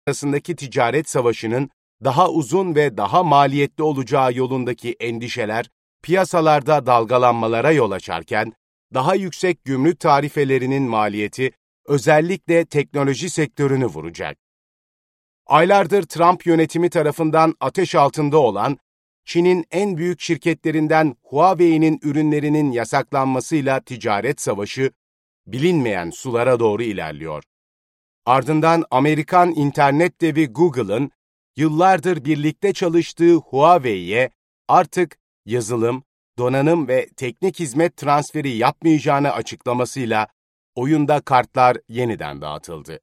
arasındaki ticaret savaşının daha uzun ve daha maliyetli olacağı yolundaki endişeler piyasalarda dalgalanmalara yol açarken, daha yüksek gümrük tarifelerinin maliyeti özellikle teknoloji sektörünü vuracak. Aylardır Trump yönetimi tarafından ateş altında olan, Çin'in en büyük şirketlerinden Huawei'nin ürünlerinin yasaklanmasıyla ticaret savaşı, bilinmeyen sulara doğru ilerliyor. Ardından Amerikan internet devi Google'ın, yıllardır birlikte çalıştığı Huawei'ye artık yazılım, donanım ve teknik hizmet transferi yapmayacağını açıklamasıyla oyunda kartlar yeniden dağıtıldı.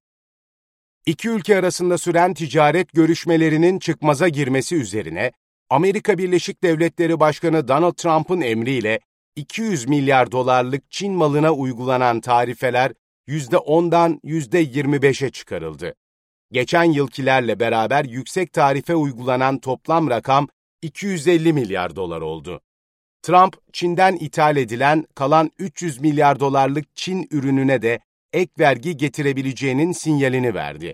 İki ülke arasında süren ticaret görüşmelerinin çıkmaza girmesi üzerine, Amerika Birleşik Devletleri Başkanı Donald Trump'ın emriyle 200 milyar dolarlık Çin malına uygulanan tarifeler %10'dan %25'e çıkarıldı. Geçen yılkilerle beraber yüksek tarife uygulanan toplam rakam 250 milyar dolar oldu. Trump, Çin'den ithal edilen kalan 300 milyar dolarlık Çin ürününe de ek vergi getirebileceğinin sinyalini verdi.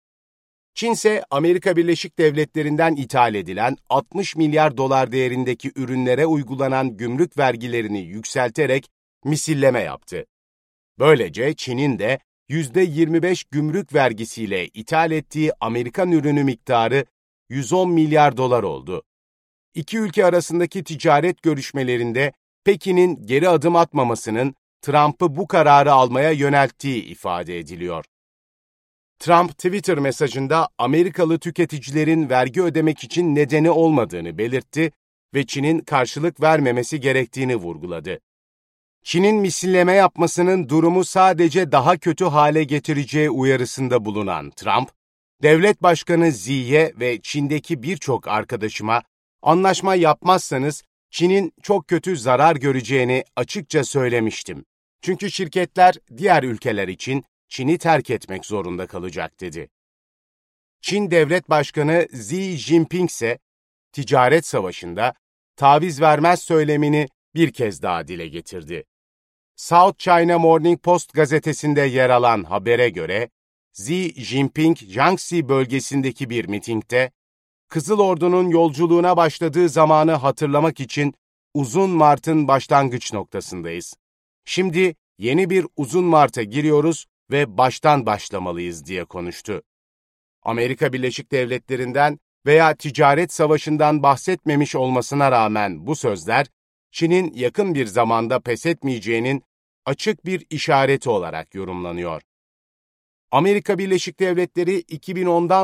Çin ise Amerika Birleşik Devletleri'nden ithal edilen 60 milyar dolar değerindeki ürünlere uygulanan gümrük vergilerini yükselterek misilleme yaptı. Böylece Çin'in de %25 gümrük vergisiyle ithal ettiği Amerikan ürünü miktarı 110 milyar dolar oldu. İki ülke arasındaki ticaret görüşmelerinde Pekin'in geri adım atmamasının Trump'ı bu kararı almaya yönelttiği ifade ediliyor. Trump, Twitter mesajında Amerikalı tüketicilerin vergi ödemek için nedeni olmadığını belirtti ve Çin'in karşılık vermemesi gerektiğini vurguladı. Çin'in misilleme yapmasının durumu sadece daha kötü hale getireceği uyarısında bulunan Trump, Devlet Başkanı Xi'ye ve Çin'deki birçok arkadaşıma anlaşma yapmazsanız Çin'in çok kötü zarar göreceğini açıkça söylemiştim. Çünkü şirketler diğer ülkeler için Çin'i terk etmek zorunda kalacak dedi. Çin Devlet Başkanı Xi Jinping ise ticaret savaşında taviz vermez söylemini bir kez daha dile getirdi. South China Morning Post gazetesinde yer alan habere göre, Xi Jinping, Jiangxi bölgesindeki bir mitingde, Kızıl Ordu'nun yolculuğuna başladığı zamanı hatırlamak için Uzun Mart'ın başlangıç noktasındayız. Şimdi yeni bir Uzun Mart'a giriyoruz ve baştan başlamalıyız diye konuştu. Amerika Birleşik Devletleri'nden veya ticaret savaşından bahsetmemiş olmasına rağmen bu sözler, Çin'in yakın bir zamanda pes etmeyeceğinin açık bir işareti olarak yorumlanıyor. Amerika Birleşik Devletleri 2010'dan